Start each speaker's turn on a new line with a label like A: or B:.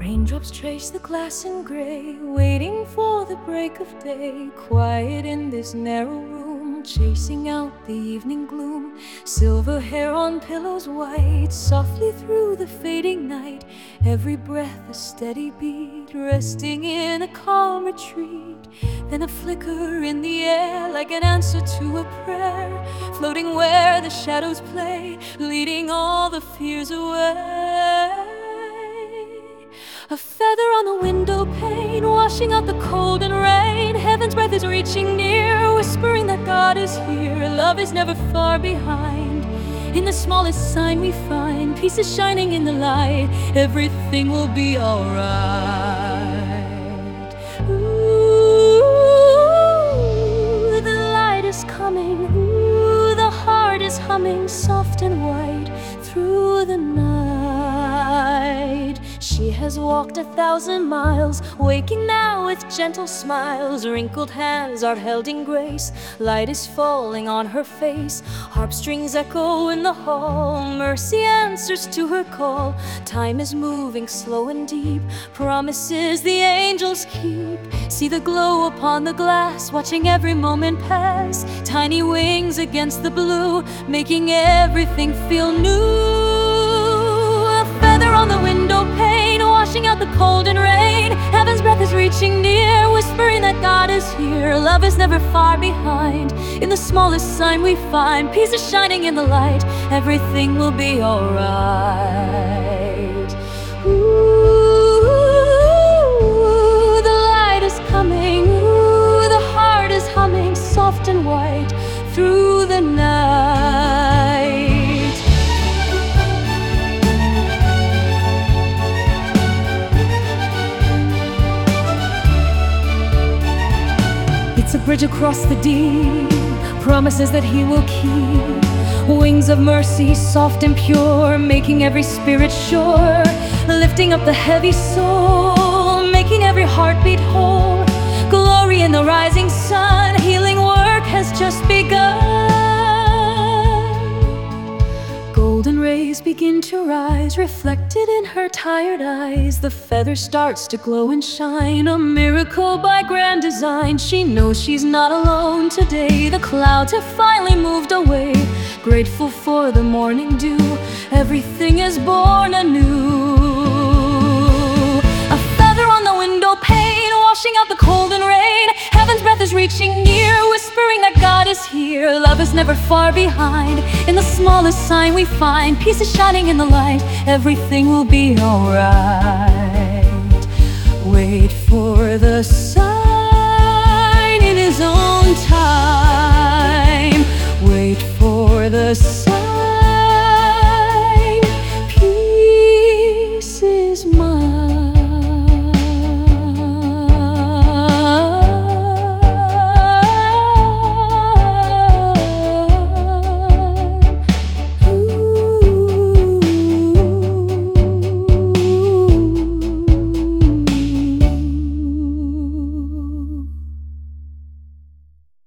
A: Raindrops trace the glass in gray, waiting for the break of day. Quiet in this narrow room, chasing out the evening gloom. Silver hair on pillows white, softly through the fading night. Every breath a steady beat, resting in a calm retreat. Then a flicker in the air, like an answer to a prayer, floating where the shadows play, leading all the fears away. A feather on the window pane, washing out the cold and rain. Heaven's breath is reaching near, whispering that God is here. Love is never far behind. In the smallest sign we find, peace is shining in the light. Everything will be alright. Ooh, the light is coming. Ooh, the heart is humming, soft and white through the night. She has walked 1,000 miles, waking now with gentle smiles. Wrinkled hands are held in grace, light is falling on her face. Harp strings echo in the hall, mercy answers to her call. Time is moving slow and deep, promises the angels keep. See the glow upon the glass, watching every moment pass. Tiny wings against the blue, making everything feel new. A feather on the window pane, washing out the cold and rain. Heaven's breath is reaching near, whispering that God is here. Love is never far behind. In the smallest sign we find, peace is shining in the light. Everything will be alright. Ooh, the light is coming. Ooh, the heart is humming, soft and white through the night. It's a bridge across the deep, promises that He will keep. Wings of mercy, soft and pure, making every spirit sure. Lifting up the heavy soul, making every heartbeat whole. Glory in the rising sun, healing work has just begun. Golden rays begin to rise, reflected in her tired eyes. The feather starts to glow and shine, a miracle by grand design. She knows she's not alone today. The clouds have finally moved away. Grateful for the morning dew, everything is born anew. A feather on the window pane, washing out the cold and rain. Heaven's breath is reaching near, whispering that God is here. Love is never far behind. In the smallest sign we find, peace is shining in the light. Everything will be alright. Wait for the sign in His own time. Wait for the sign.